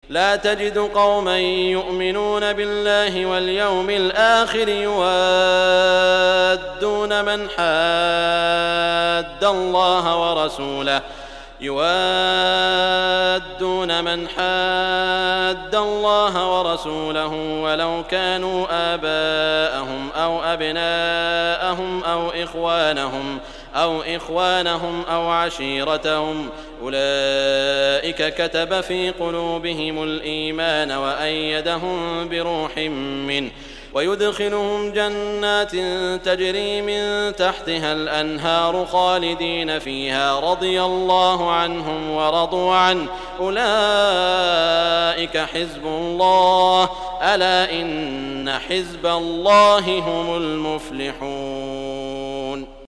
لا تجد قوما يؤمنون بالله واليوم الآخر يوادون من حاد الله ورسوله ولو كانوا آباءهم أو أبناءهم أو إخوانهم أو عشيرتهم أولئك كتب في قلوبهم الإيمان وأيدهم بروح منه ويدخلهم جنات تجري من تحتها الأنهار خالدين فيها رضي الله عنهم ورضوا عنه أولئك حزب الله ألا إن حزب الله هم المفلحون.